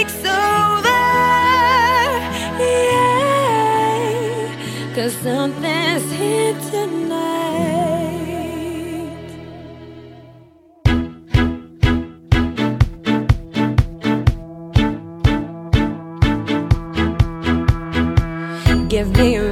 takes over, yeah, 'cause something's here tonight. Give me